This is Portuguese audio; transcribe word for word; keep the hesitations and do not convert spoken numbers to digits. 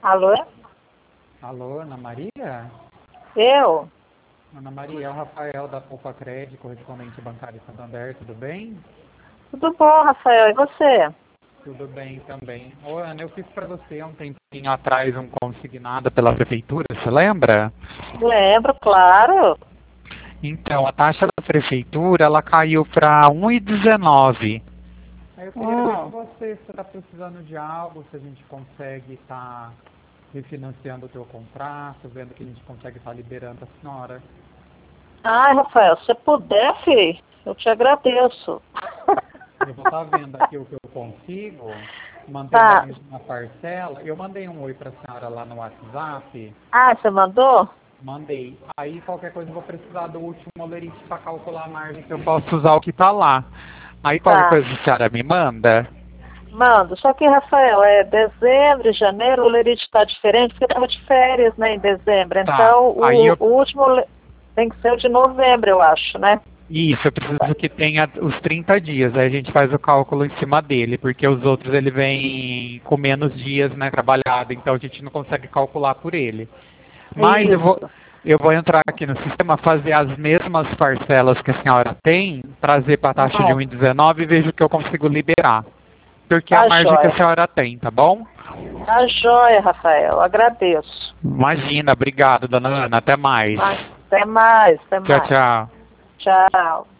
Alô? Alô, Ana Maria? Eu? Ana Maria, é o Rafael da Poupa Crédito, correspondente bancário Santander, tudo bem? Tudo bom, Rafael? E você? Tudo bem também. Ô, Ana, eu fiz para você um tempinho atrás um consignado pela prefeitura, você lembra? Lembro, claro. Então, a taxa da prefeitura, ela caiu para um e dezenove. Aí eu queria ver com Hum. você se você está precisando de algo, se a gente consegue estar refinanciando o teu contrato, vendo que a gente consegue estar liberando a senhora. Ai, Rafael, se puder, filho, eu te agradeço. Eu vou estar vendo aqui o que eu consigo, mantendo a Tá. mesma parcela. Eu mandei um oi para a senhora lá no WhatsApp. Ah, você mandou? Mandei. Aí qualquer coisa eu vou precisar do último olerite para calcular a margem que eu posso usar o que está lá. Aí qualquer Tá. coisa a senhora me manda. Mando. Só que, Rafael, é dezembro, janeiro, o lerite está diferente, porque estava de férias, né, em dezembro. Tá. Então, Aí o, eu. o último le- tem que ser o de novembro, eu acho, né? Isso, eu preciso que tenha os trinta dias. Aí a gente faz o cálculo em cima dele, porque os outros ele vem com menos dias, né, trabalhado, então a gente não consegue calcular por ele. Mas eu vou, Isso. eu vou entrar aqui no sistema, fazer as mesmas parcelas que a senhora tem, trazer para a taxa de Hum. um e dezenove e vejo o que eu consigo liberar. Porque é a Tá margem que a jóia. senhora tem, tá bom? Tá jóia, Rafael. Agradeço. Imagina, obrigado, dona Ana. Até mais. Até mais, até Tchau, mais. tchau. Tchau.